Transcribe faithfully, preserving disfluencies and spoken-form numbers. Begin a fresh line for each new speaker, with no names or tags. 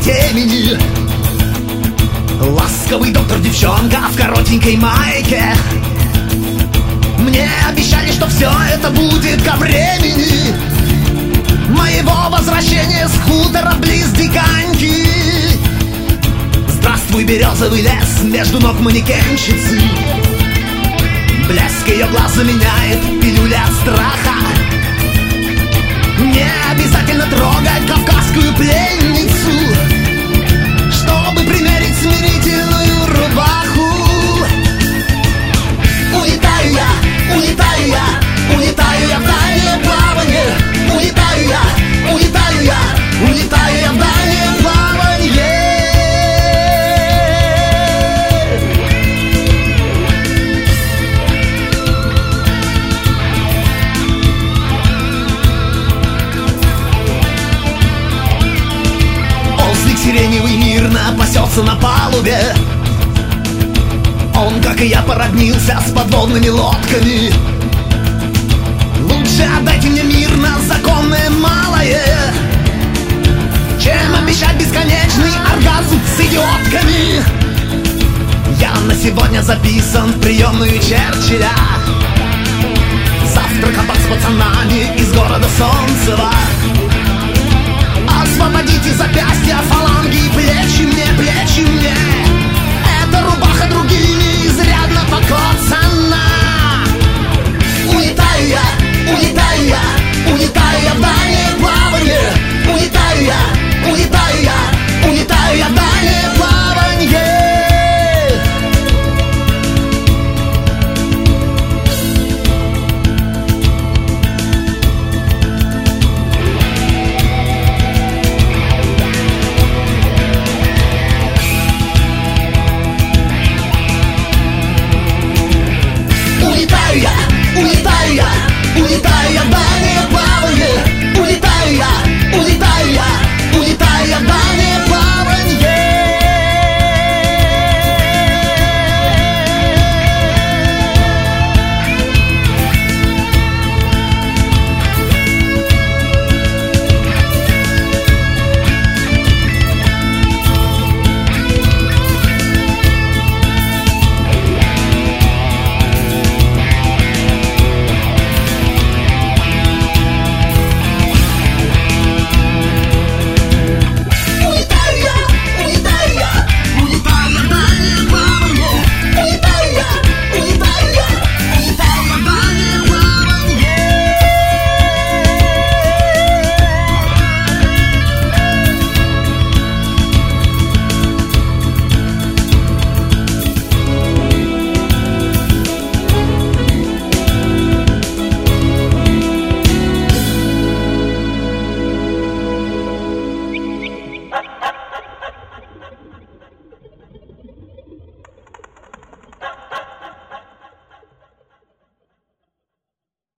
темени. Ласковый доктор-девчонка в коротенькой майке. Мне обещали, что все это будет ко времени моего возвращения с хутора близ Диканьки. Здравствуй, березовый лес между ног манекенщицы. Блеск ее глаз заменяет пилюля от страха. Не обязательно трогать кавказскую пленницу, чтобы примерить смирительную рубаху. Улетаю я, улетаю я, улетаю я в дальнее плавание. Улетаю я, улетаю я, улетаю я в дальнее плавание. Ослик сиреневый мирно пасется на палубе. Он, как и я, породнился с подводными лодками. Лучше отдайте мне мирно законное малое, чем обещать бесконечный оргазм с идиотками. Я на сегодня записан в приемную Черчилля. Завтра кабак с пацанами из города Солнцева. Освободите за